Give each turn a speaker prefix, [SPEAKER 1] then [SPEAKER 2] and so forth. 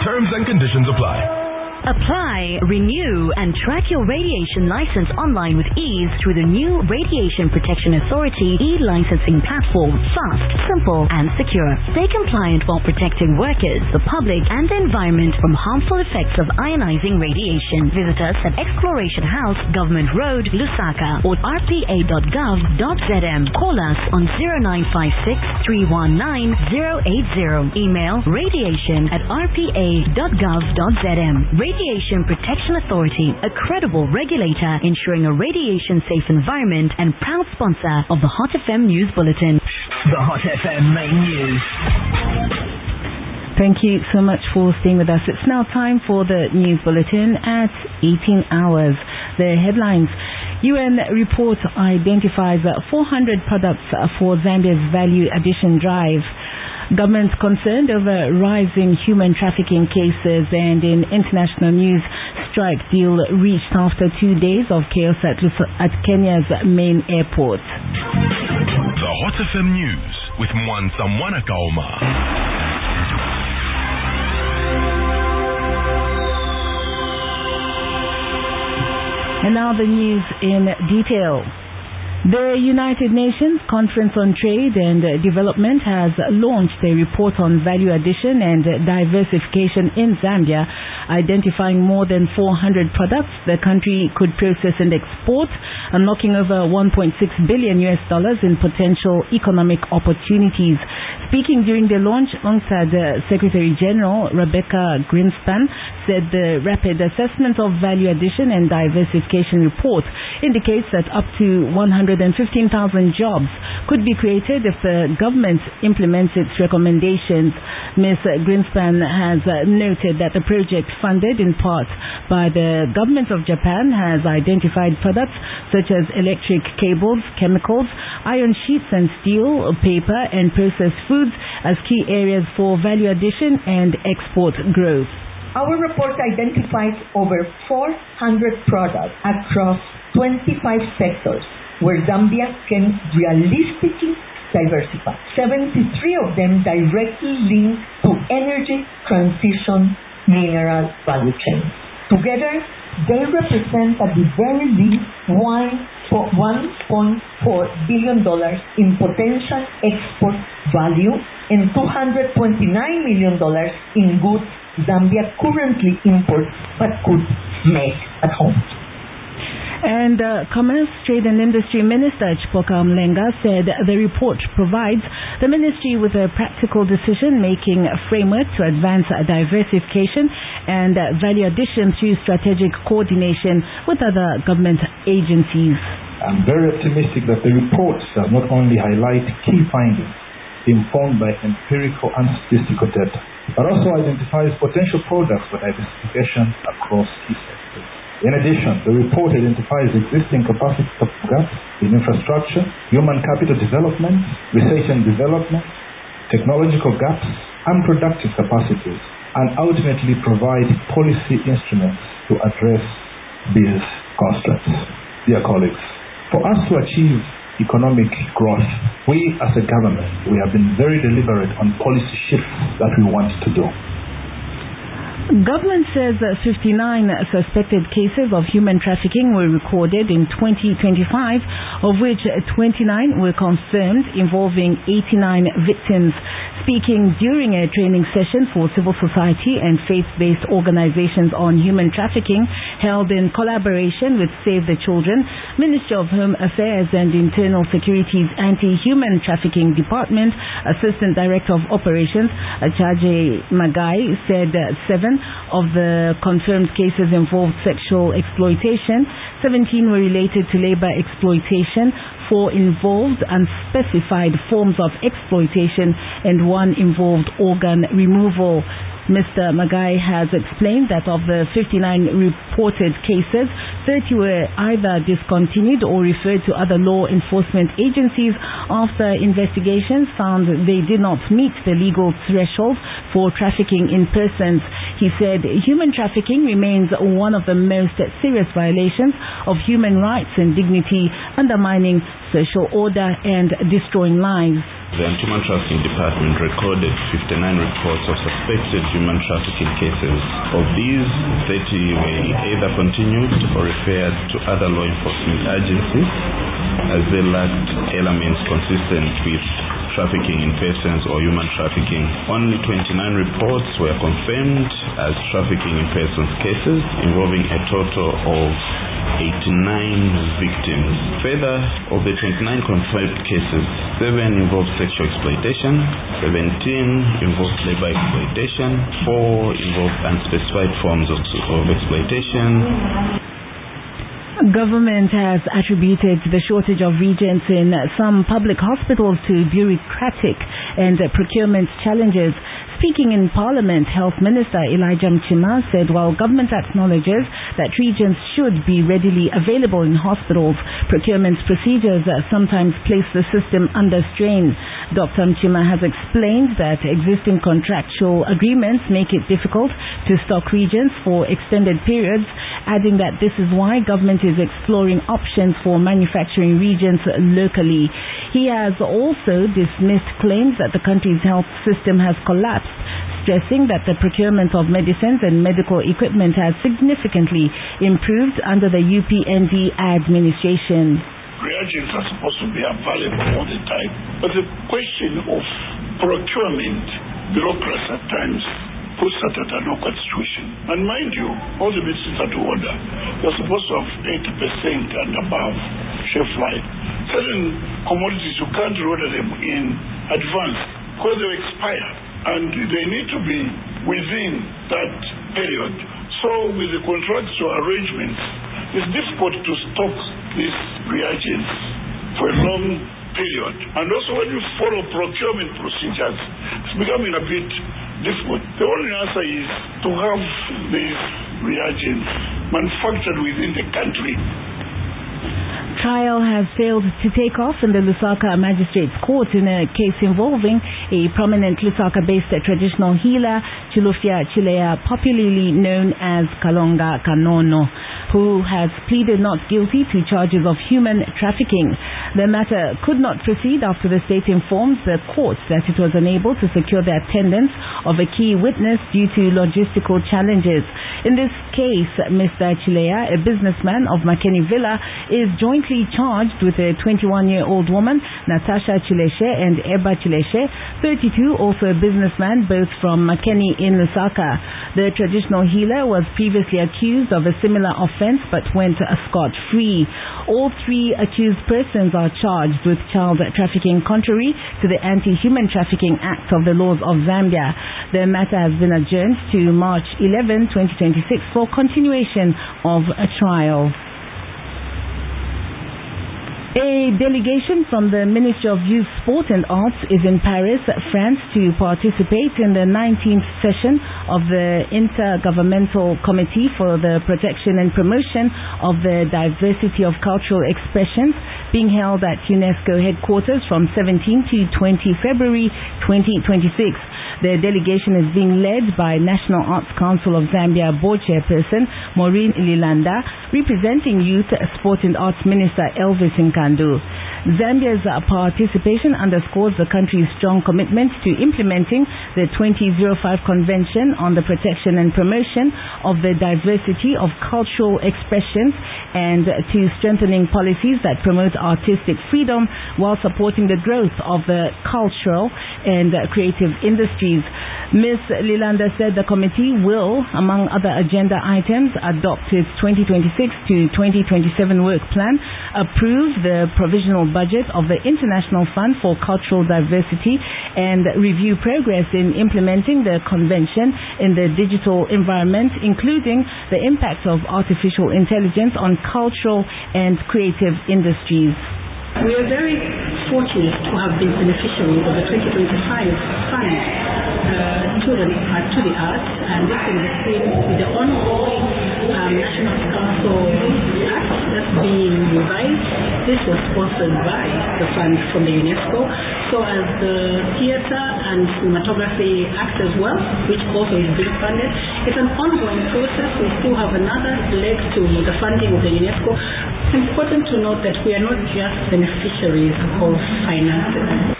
[SPEAKER 1] Terms and conditions apply.
[SPEAKER 2] Apply, renew, and track your radiation license online with ease through the new Radiation Protection Authority e-licensing platform. Fast, simple, and secure. Stay compliant while protecting workers, the public, and the environment from harmful effects of ionizing radiation. Visit us at Exploration House, Government Road, Lusaka, or rpa.gov.zm. Call us on 0956-319-080. Email radiation@rpa.gov.zm. Radiation Protection Authority, a credible regulator ensuring a radiation-safe environment and proud sponsor of the Hot FM News Bulletin.
[SPEAKER 3] The Hot FM main news.
[SPEAKER 4] Thank you so much for staying with us. It's now time for the News Bulletin at 18 hours. The headlines. UN report identifies 400 products for Zambia's value addition drive. Government concerned over rising human trafficking cases, and in international news, strike deal reached after 2 days of chaos at Kenya's main airport.
[SPEAKER 1] The Hot FM News with Mwansa Mwanakaoma.
[SPEAKER 4] And now the news in detail. The United Nations Conference on Trade and Development has launched a report on value addition and diversification in Zambia, identifying more than 400 products the country could process and export, unlocking over $1.6 billion in potential economic opportunities. Speaking during the launch, UNCTAD Secretary General Rebecca Greenspan said the rapid assessment of value addition and diversification report indicates that up to 115,000 jobs could be created if the government implements its recommendations. Ms. Greenspan has noted that the project, funded in part by the government of Japan, has identified products such as electric cables, chemicals, iron sheets and steel, paper and processed foods as key areas for value addition and export growth.
[SPEAKER 5] Our report identifies over 400 products across 25 sectors where Zambia can realistically diversify. 73 of them directly linked to energy transition mineral value chains. Together, they represent at the very least $1.4 billion in potential export value and $229 million in goods Zambia currently imports but could make at home.
[SPEAKER 4] And Commerce, Trade and Industry Minister Chipoka Mlenga said the report provides the ministry with a practical decision-making framework to advance diversification and value addition through strategic coordination with other government agencies.
[SPEAKER 6] I'm very optimistic that the report does not only highlight key findings informed by empirical and statistical data, but also identifies potential products for diversification across key sectors. In addition, the report identifies existing capacity gaps in infrastructure, human capital development, research and development, technological gaps, and productive capacities, and ultimately provide policy instruments to address these constraints. Dear colleagues, for us to achieve economic growth, we as a government, we have been very deliberate on policy shifts that we want to do.
[SPEAKER 4] Government says 59 suspected cases of human trafficking were recorded in 2025, of which 29 were confirmed, involving 89 victims. Speaking during a training session for civil society and faith-based organizations on human trafficking held in collaboration with Save the Children, Ministry of Home Affairs and Internal Security's Anti-Human Trafficking Department, Assistant Director of Operations Achaje Magai, said 7 of the confirmed cases involved sexual exploitation, 17 were related to labor exploitation, 4 involved unspecified forms of exploitation, and 1 involved organ removal. Mr. Magai has explained that of the 59 reported cases, 30 were either discontinued or referred to other law enforcement agencies after investigations found they did not meet the legal threshold for trafficking in persons. He said human trafficking remains one of the most serious violations of human rights and dignity, undermining social order and destroying lives.
[SPEAKER 7] The Anti-Human Trafficking Department recorded 59 reports of suspected human trafficking cases. Of these, 30 were either continued or referred to other law enforcement agencies as they lacked elements consistent with trafficking in persons or human trafficking. Only 29 reports were confirmed as trafficking in persons cases, involving a total of 89 victims. Further, of the 29 confirmed cases, 7 involved sexual exploitation, 17 involved labor exploitation, 4 involved unspecified forms of exploitation.
[SPEAKER 4] Government has attributed the shortage of reagents in some public hospitals to bureaucratic and procurement challenges. Speaking in Parliament, Health Minister Elijah Mchima said while government acknowledges that reagents should be readily available in hospitals, procurement procedures sometimes place the system under strain. Dr. Mchima has explained that existing contractual agreements make it difficult to stock reagents for extended periods, adding that this is why government is exploring options for manufacturing reagents locally. He has also dismissed claims that the country's health system has collapsed, stressing that the procurement of medicines and medical equipment has significantly improved under the UPND administration.
[SPEAKER 8] Reagents are supposed to be available all the time, but the question of procurement, bureaucracy at times, puts us at an awkward situation. And mind you, all the medicines that we order, they're supposed to have 80% and above shelf life. Certain commodities, you can't order them in advance because they expire, and they need to be within that period. So with the contractual arrangements, it's difficult to stock these reagents for a long period. And also when you follow procurement procedures, it's becoming a bit difficult. The only answer is to have these reagents manufactured within the country.
[SPEAKER 4] Trial has failed to take off in the Lusaka Magistrates Court in a case involving a prominent Lusaka-based traditional healer, Chilufya Chilea, popularly known as Kalonga Kanono, who has pleaded not guilty to charges of human trafficking. The matter could not proceed after the state informed the court that it was unable to secure the attendance of a key witness due to logistical challenges. In this case, Mr. Chilea, a businessman of Makeni Villa, is jointly charged with a 21-year-old woman, Natasha Chileshe, and Eba Chileshe, 32, also a businessman, both from Makeni in Lusaka. The traditional healer was previously accused of a similar offense but went scot-free. All 3 accused persons are charged with child trafficking contrary to the Anti-Human Trafficking Act of the laws of Zambia. The matter has been adjourned to March 11, 2026 for continuation of a trial. A delegation from the Ministry of Youth, Sport and Arts is in Paris, France, to participate in the 19th session of the Intergovernmental Committee for the Protection and Promotion of the Diversity of Cultural Expressions, being held at UNESCO headquarters from 17 to 20 February 2026. The delegation is being led by National Arts Council of Zambia Board Chairperson Maureen Lilanda, representing Youth, Sport and Arts Minister Elvis Nkandu. Zambia's participation underscores the country's strong commitment to implementing the 2005 Convention on the Protection and Promotion of the Diversity of Cultural Expressions and to strengthening policies that promote artistic freedom while supporting the growth of the cultural and creative industries. Ms. Lilanda said the committee will, among other agenda items, adopt its 2026 to 2027 work plan, approve the provisional budget of the International Fund for Cultural Diversity, and review progress in implementing the convention in the digital environment, including the impact of artificial intelligence on cultural and creative industries.
[SPEAKER 9] We are very fortunate to have been beneficiaries of the 2025 fund to the arts, and this can be seen with the ongoing National Council Act that's being revised. This was sponsored by the fund from the UNESCO. So as the Theatre and Cinematography Act as well, which also is being funded, it's an ongoing process. We still have another leg to the funding of the UNESCO. It's important to note that we are not just beneficiaries of finances.